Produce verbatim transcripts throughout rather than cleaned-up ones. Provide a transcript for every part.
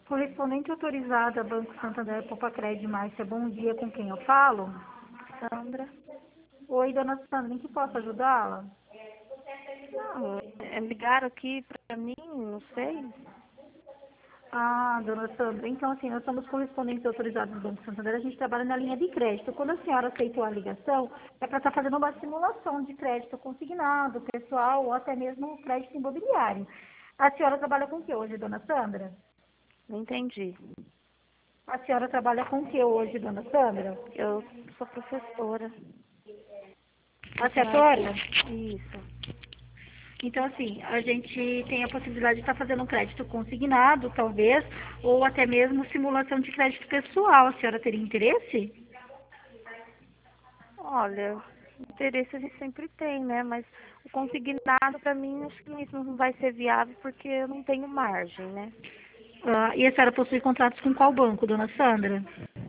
Correspondente autorizada, Banco Santander, Popacred Márcia, bom dia, com quem eu falo? Sandra. Oi, dona Sandra, em que posso ajudá-la? Não, é, ligaram aqui pra mim, não sei. Ah, dona Sandra, então assim, nós somos correspondentes autorizados do Banco Santander, a gente trabalha na linha de crédito. Quando a senhora aceitou a ligação, é para estar fazendo uma simulação de crédito consignado, pessoal, ou até mesmo crédito imobiliário. A senhora trabalha com o que hoje, dona Sandra? Não entendi. A senhora trabalha com o que hoje, dona Sandra? Eu sou professora. A Funcionária setora? pública. Isso. Então, assim, a gente tem a possibilidade de estar fazendo um crédito consignado, talvez, ou até mesmo simulação de crédito pessoal. A senhora teria interesse? Olha, interesse a gente sempre tem, né? Mas o consignado pra mim acho que isso não vai ser viável porque eu não tenho margem, né? Ah, e a senhora possui contratos com qual banco, dona Sandra?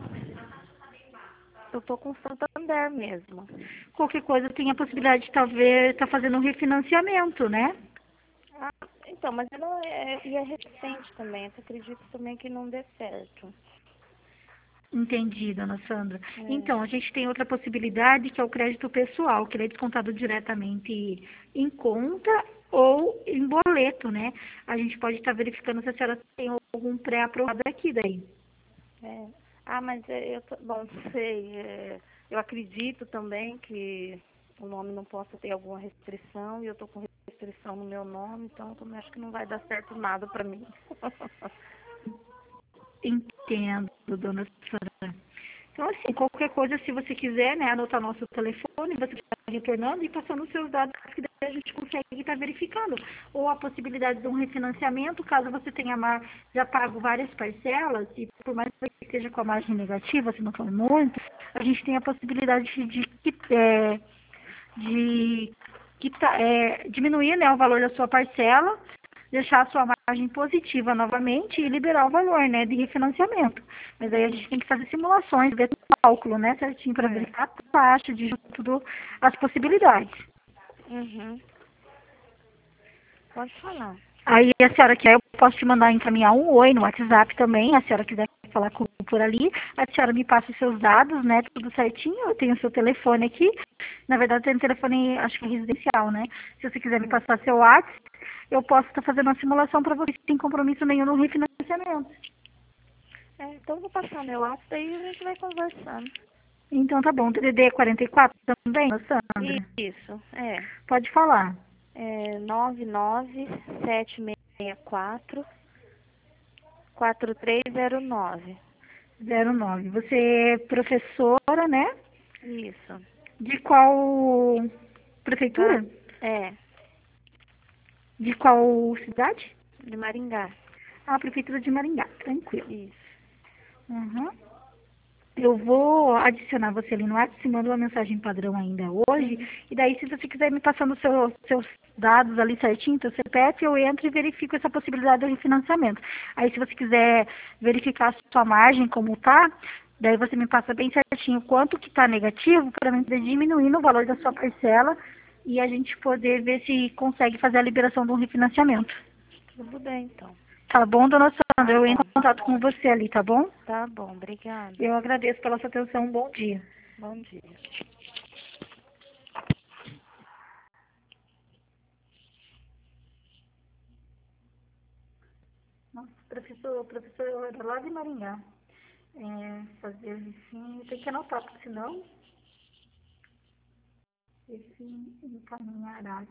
Eu tô com o Santander mesmo. Qualquer coisa tem a possibilidade de talvez estar fazendo um refinanciamento, né? Ah, então, mas ela é, e é recente também. Eu acredito também que não dê certo. Entendi, dona Sandra. É. Então, a gente tem outra possibilidade, que é o crédito pessoal, que ele é descontado diretamente em conta ou em boleto, né? A gente pode estar verificando se a senhora tem algum pré-aprovado aqui daí. É. Ah, mas é, eu, tô- bom, não sei, é, eu acredito também que o nome não possa ter alguma restrição e eu tô com restrição no meu nome, então eu também acho que não vai dar certo nada pra mim. Entendo, dona Sandra. Então, assim, qualquer coisa, se você quiser, né, anotar nosso telefone, você está retornando e passando os seus dados, que daí a gente consegue estar verificando. Ou a possibilidade de um refinanciamento, caso você tenha mar, já pago várias parcelas, e por mais que esteja com a margem negativa, se não for muito, a gente tem a possibilidade de, de, é, de quita- é, diminuir, né, o valor da sua parcela, deixar a sua margem positiva novamente e liberar o valor, né, de refinanciamento. Mas aí a gente tem que fazer simulações, ver o cálculo, né, certinho, para É. verificar a taxa, de tudo, as possibilidades. Uhum. Pode falar. Aí a senhora quer, eu posso te mandar encaminhar um oi no WhatsApp também, a senhora quiser falar comigo por ali, a senhora me passa os seus dados, né, tudo certinho, eu tenho o seu telefone aqui, na verdade tem um telefone, acho que residencial, né, se você quiser me Hum. passar seu WhatsApp, eu posso estar fazendo uma simulação para você sem compromisso nenhum no refinanciamento. É, então eu vou passar meu WhatsApp e a gente vai conversando. Então tá bom, D D D é quarenta e quatro também, Sandra? Isso, é. Pode falar. É nove nove sete seis quatro quatro três zero nove. zero nove. Você é professora, né? Isso. De qual Da, prefeitura? é, De qual cidade? de Maringá. Ah, Prefeitura de Maringá, tranquilo. Isso. Uhum. Eu vou adicionar você ali no WhatsApp, mando uma mensagem padrão ainda hoje, Uhum. e daí se você quiser me passando seu, seus dados ali certinho, seu C P F, eu entro e verifico essa possibilidade de refinanciamento. Aí se você quiser verificar a sua margem como tá, daí você me passa bem certinho quanto que tá negativo, para mim poder diminuir o valor da sua parcela e a gente poder ver se consegue fazer a liberação de um refinanciamento. Tudo bem, então. Tá bom, dona Tá Sandra? Eu entro bom. em contato com você ali, tá bom? Tá bom. Obrigada. Eu agradeço pela sua atenção. Um bom dia. Bom dia. Nossa, professor, professor, eu era lá de Maringá. É, fazer assim, tem que anotar, porque senão esse encaminhará.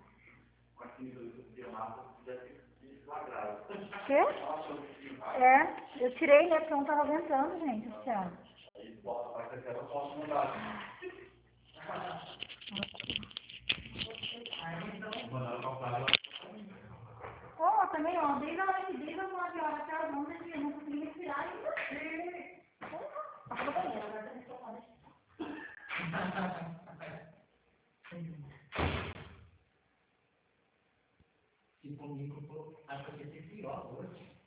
Quê? É, eu tirei, né? Porque eu não tava aguentando, gente, esse ano. Ó, também, ó, desde a hora que desde as nove horas até as onze, eu não consegui respirar ainda. Tá no banheiro, agora tá respondendo. Se comigo, acho que vai ser pior hoje.